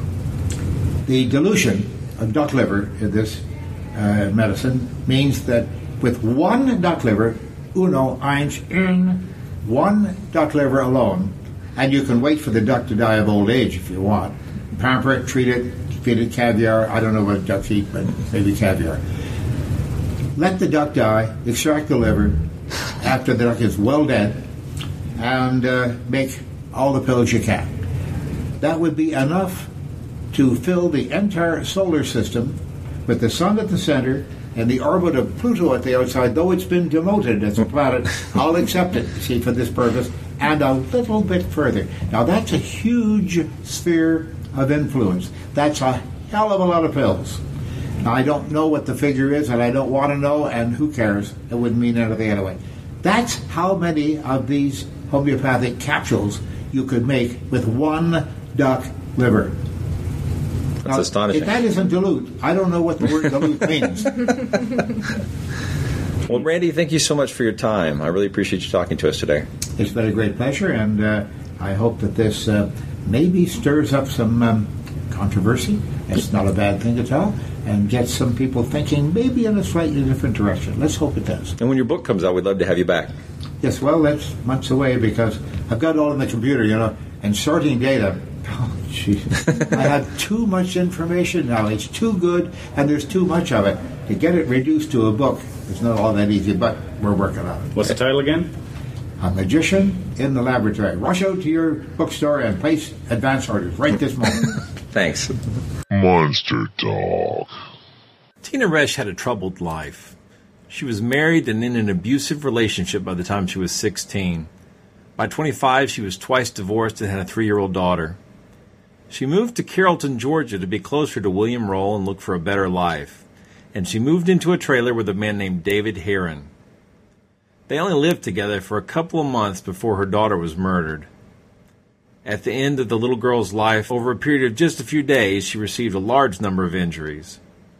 The dilution of duck liver in this uh, medicine means that with one duck liver, uno, eins, un, one duck liver alone, and you can wait for the duck to die of old age if you want. Pamper it, treat it, feed it caviar. I don't know what ducks eat, but maybe caviar. Let the duck die, extract the liver after the duck is well dead, and uh, make all the pills you can. That would be enough to fill the entire solar system with the sun at the center and the orbit of Pluto at the outside, though it's been demoted as a planet. I'll accept it, see, for this purpose, and a little bit further. Now, that's a huge sphere of influence. That's a hell of a lot of pills. Now, I don't know what the figure is, and I don't want to know, and who cares? It wouldn't mean anything anyway. That's how many of these homeopathic capsules you could make with one duck liver. That's now, astonishing. If that isn't dilute, I don't know what the word dilute means. Well, Randy, thank you so much for your time. I really appreciate you talking to us today. it's been a great pleasure, and uh, I hope that this uh, maybe stirs up some um, controversy. It's not a bad thing at all, and gets some people thinking maybe in a slightly different direction. Let's hope it does. And when your book comes out, we'd love to have you back. Yes, well, that's months away because I've got it all in the computer, you know, and sorting data. Oh, jeez. I have too much information now. It's too good, and there's too much of it. To get it reduced to a book, it's not all that easy, but we're working on it. What's the title again? A Magician in the Laboratory. Rush out to your bookstore and place advance orders right this moment. Thanks. Monster Talk. Tina Resch had a troubled life. She was married and in an abusive relationship by the time she was sixteen. By twenty-five, she was twice divorced and had a three-year-old daughter. She moved to Carrollton, Georgia to be closer to William Roll and look for a better life. And she moved into a trailer with a man named David Heron. They only lived together for a couple of months before her daughter was murdered. At the end of the little girl's life, over a period of just a few days, she received a large number of injuries.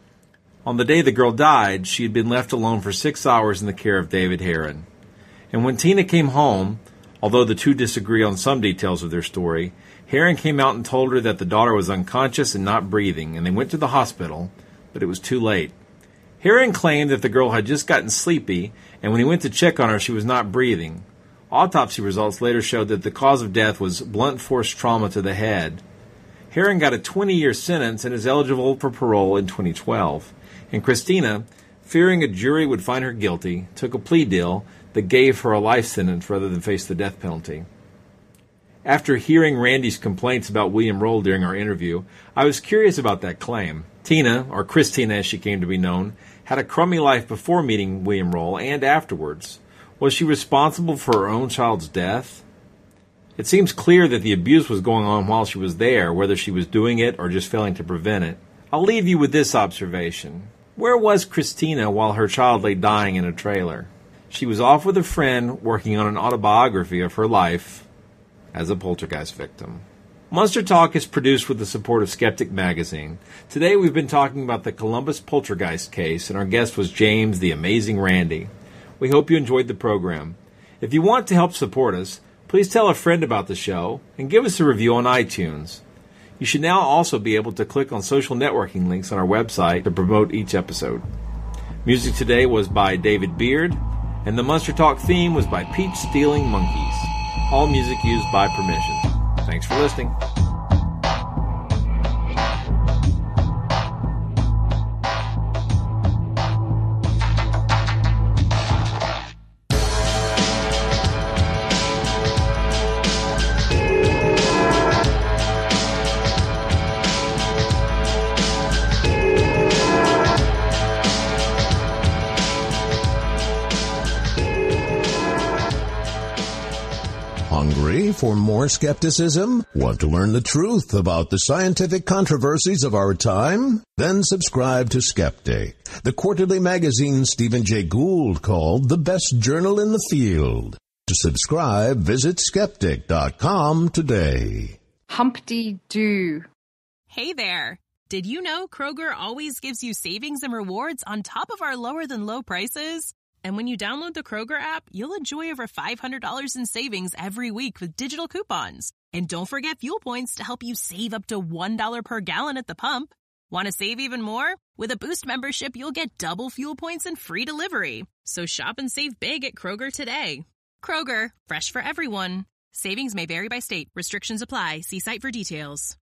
On the day the girl died, she had been left alone for six hours in the care of David Heron. And when Tina came home, although the two disagree on some details of their story, Heron came out and told her that the daughter was unconscious and not breathing, and they went to the hospital, but it was too late. Heron claimed that the girl had just gotten sleepy, and when he went to check on her, she was not breathing. Autopsy results later showed that the cause of death was blunt force trauma to the head. Heron got a twenty-year sentence and is eligible for parole in twenty twelve. And Christina, fearing a jury would find her guilty, took a plea deal that gave her a life sentence rather than face the death penalty. After hearing Randy's complaints about William Roll during our interview, I was curious about that claim. Tina, or Christina as she came to be known, had a crummy life before meeting William Roll and afterwards. Was she responsible for her own child's death? It seems clear that the abuse was going on while she was there, whether she was doing it or just failing to prevent it. I'll leave you with this observation. Where was Christina while her child lay dying in a trailer? She was off with a friend working on an autobiography of her life as a poltergeist victim. Monster Talk is produced with the support of Skeptic Magazine. Today we've been talking about the Columbus poltergeist case, and our guest was James the Amazing Randi. We hope you enjoyed the program. If you want to help support us, please tell a friend about the show and give us a review on iTunes. You should now also be able to click on social networking links on our website to promote each episode. Music today was by David Beard, and the Monster Talk theme was by Peach Stealing Monkeys. All music used by permission. Thanks for listening. Hungry for more skepticism? Want to learn the truth about the scientific controversies of our time? Then subscribe to Skeptic, the quarterly magazine Stephen Jay Gould called the best journal in the field. To subscribe, visit skeptic dot com today. Humpty Doo. Hey there. Did you know Kroger always gives you savings and rewards on top of our lower-than-low prices? And when you download the Kroger app, you'll enjoy over five hundred dollars in savings every week with digital coupons. And don't forget fuel points to help you save up to one dollar per gallon at the pump. Want to save even more? With a Boost membership, you'll get double fuel points and free delivery. So shop and save big at Kroger today. Kroger, fresh for everyone. Savings may vary by state. Restrictions apply. See site for details.